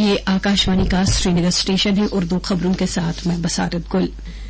ये आकाशवाणी का श्रीनगर स्टेशन है। उर्दू खबरों के साथ मैं बसारत गुल।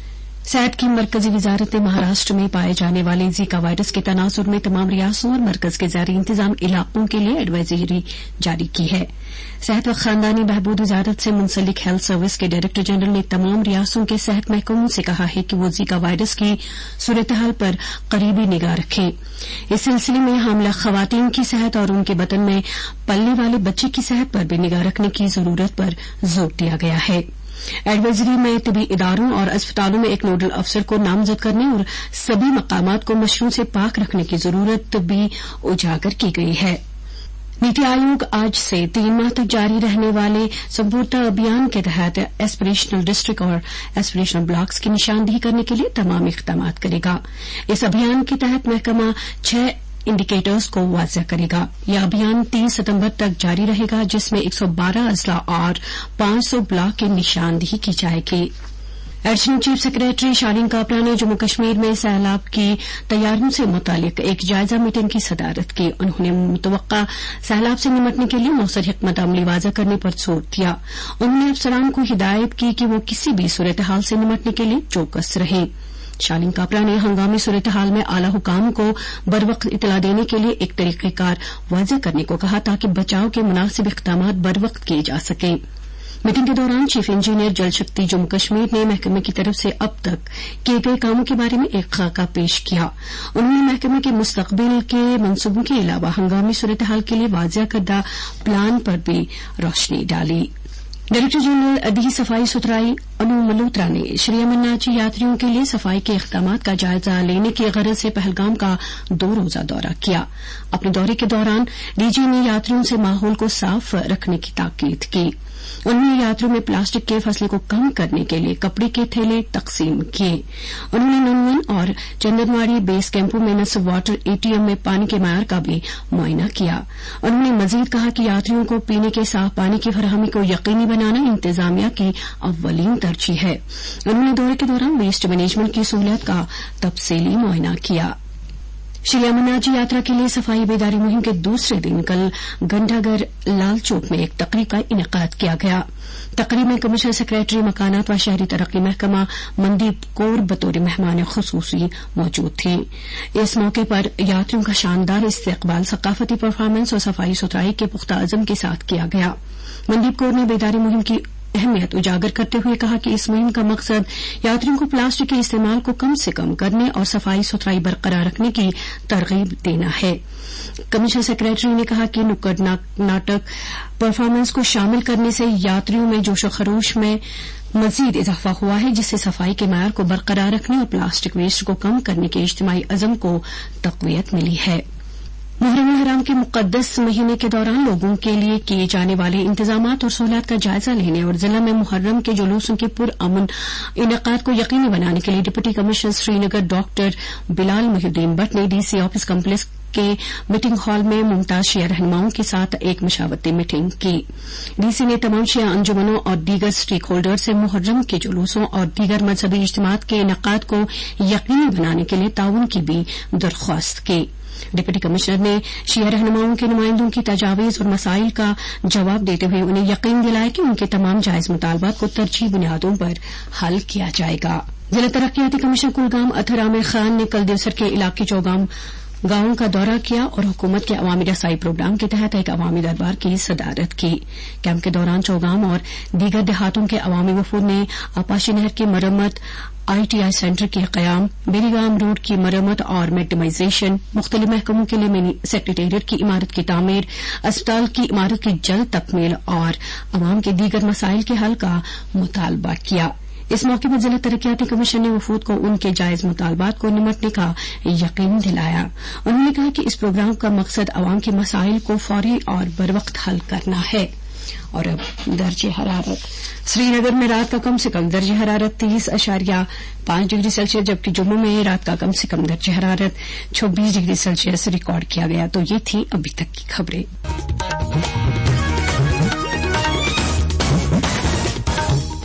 सेहत की मरकजी वजारत ने महाराष्ट्र में पाए जाने वाले जीका वायरस के तनाजुर में तमाम रियासतों और मरकज के ज़ैर इंतजाम इलाकों के लिए एडवाइजरी जारी की है। सेहत व खानदानी बहबूद वजारत से मुंसलिक हेल्थ सर्विस के डायरेक्टर जनरल ने तमाम रियासतों के सेहत महकमों से कहा है कि वो जीका वायरस की सूरत-ए-हाल पर करीबी निगाह रखें। इस सिलसिले में हामिला खवातीन की सेहत और उनके बतन में पलने वाले बच्चे की सेहत पर भी निगाह रखने की जरूरत पर जोर दिया गया है। एडवाइजरी में तिबी इदारों और अस्पतालों में एक नोडल अफसर को नामजद करने और सभी मकामात को मशरूम से पाक रखने की जरूरत भी उजागर की गई है। नीति आयोग आज से 3 माह तक जारी रहने वाले संपूर्णता अभियान के तहत एस्पिरेशनल डिस्ट्रिक्ट और एस्पिरेशनल ब्लॉक्स की निशानदेही करने के लिए तमाम इक़दाम करेगा। इस अभियान के तहत महकमा 6 इंडिकेटर्स को वाज़ेह करेगा। यह अभियान 30 सितंबर तक जारी रहेगा, जिसमें 112 अजला और 500 ब्लॉक की निशानदेही की जाएगी। Additional chief secretary Shaleen Kabra ने जम्मू कश्मीर में सैलाब की तैयारियों से मुतालिक एक जायजा मीटिंग की सदारत की। उन्होंने मुतवक्का सैलाब से निपटने के लिए मौसर हिकमत अमली वाज़ा करने पर जोर दिया। उन्होंने अफसरान को हिदायत की कि वो किसी भी सूरत हाल से निपटने के लिए चौकस रहें। शालीन कापरा ने हंगामी सूरत हाल में आला हुकाम को बरवक्त इतला देने के लिए एक तरीक़ेकार वाज़ेह करने को कहा ताकि बचाव के मुनासिब इक़दाम बरवक्त किए जा सकें। मीटिंग के दौरान चीफ इंजीनियर जल शक्ति जम्मू कश्मीर ने महकमे की तरफ से अब तक किए गए कामों के बारे में एक खाका पेश किया। उन्होंने महकमे के मुस्तकबिल के मंसूबों के अलावा हंगामी सूरत हाल के लिए वाज़ेह करदा प्लान पर भी रोशनी डाली। डायरेक्टर जनरल अधि सफाई सुथराई अनु मल्होत्रा ने श्री अमरनाथ जी यात्रियों के लिए सफाई के इक़दाम का जायजा लेने की गरज से पहलगाम का 2 रोज़ा दौरा किया। अपने दौरे के दौरान डीजी ने यात्रियों से माहौल को साफ रखने की ताकीद की। उन्होंने यात्रियों में प्लास्टिक के फसले को कम करने के लिए कपड़े के थैले तकसीम किए। उन्होंने ननवन और चंदनवाड़ी बेस कैंपों में नस्ब वाटर एटीएम में पानी के मयार का भी मुआयना किया। उन्होंने मजीद कहा कि यात्रियों को पीने के साफ पानी की फराहमी को यकीनी बनाना इंतजामिया की अव्वलीन तरजीह है। उन्होंने दौरे के दौरान वेस्ट मैनेजमेंट की सहूलियत का तफसीली मुआयना किया। श्री अमरनाथ जी यात्रा के लिए सफाई बेदारी मुहिम के दूसरे दिन कल घंटाघर लाल चौक में एक तकरीब का इनेकाद किया गया। तकरीब में कमिश्नर सेक्रेटरी मकानात व शहरी तरक्की महकमा मनदीप कौर बतौर मेहमान खुसूसी मौजूद थे। इस मौके पर यात्रियों का शानदार इस्तकबाल सकाफती परफॉर्मेंस और सफाई सुथराई के पुख्ता अज़म के साथ किया गया। मनदीप कौर ने बेदारी मुहिम की अहमियत उजागर करते हुए कहा कि इस मुहिम का मकसद यात्रियों को प्लास्टिक के इस्तेमाल को कम से कम करने और सफाई सुथराई बरकरार रखने की तरगीब देना है। कमिश्नर सेक्रेटरी ने कहा कि नुक्कड़ नाटक परफॉर्मेंस को शामिल करने से यात्रियों में जोशो खरोश में मजीद इजाफा हुआ है, जिससे सफाई के मयार को बरकरार रखने और प्लास्टिक वेस्ट को कम करने के इज्तिमाई अज़म को तक़वियत मिली है। मुहर्रम हराम के मुक़द्दस महीने के दौरान लोगों के लिए किए जाने वाले इंतजामात और सहूलियत का जायजा लेने और जिला में मुहर्रम के जुलूसों के पुरअमन इनेकाद को यकीनी बनाने के लिए deputy commissioner Srinagar doctor Bilal Mohiuddin Bhat ने डीसी ऑफिस कम्प्लेक्स के मीटिंग हॉल में मुमताज शिया रहनुमाओं के साथ एक मशावरती मीटिंग की। डीसी ने तमाम शिया अंजुमनों और दीगर स्टेक होल्डर से मुहर्रम के जुलूसों और दीगर मजहबी इज्तिमात के इनेकाद को यकीनी बनाने के लिए ताउन की भी दरख्वास्त की। डिप्टी कमिश्नर ने शिया रहनुमाओं के नुमाइंदों की तजावीज और मसाइल का जवाब देते हुए उन्हें यकीन दिलाया कि उनके तमाम जायज मुतालबात को तरजीह बुनियादों पर हल किया जाएगा। जिला तरक्कियाती कमिश्नर कुलगाम अतहर आमिर खान ने कल देवसर के इलाके चौगाम गांवों का दौरा किया और हुकूमत के अवामी रसाई प्रोग्राम के तहत एक अवामी दरबार की सदारत की। कैंप के दौरान चौगाम और दीगर देहातों के अवामी वफूद ने आपाशी नहर की मरम्मत, ITI सेंटर के कयाम, बेरीगाम रोड की मरम्मत और मेकडमाइजेशन, मुख्तलिफ महकमों के लिए मिनी सेक्रेटेरिएट की इमारत की तामीर, अस्पताल की इमारत की जल्द तकमील और अवाम के दीगर मसाइल के हल का मुतालबा किया। इस मौके पर जिला तरक्कियाती कमीशन ने वफूद को उनके जायज मुतालबात को निपटने का यकीन दिलाया। उन्होंने कहा कि इस प्रोग्राम का मकसद अवाम के मसाइल को फौरी और बरवक्त हल करना है। और अब दर्जे हरारत। श्रीनगर में रात का कम से कम दर्जे हरारत 30.5 डिग्री सेल्सियस, जबकि जम्मू में रात का कम से कम दर्जे हरारत 26 डिग्री सेल्सियस रिकॉर्ड किया गया। तो ये थी अभी तक की खबरें।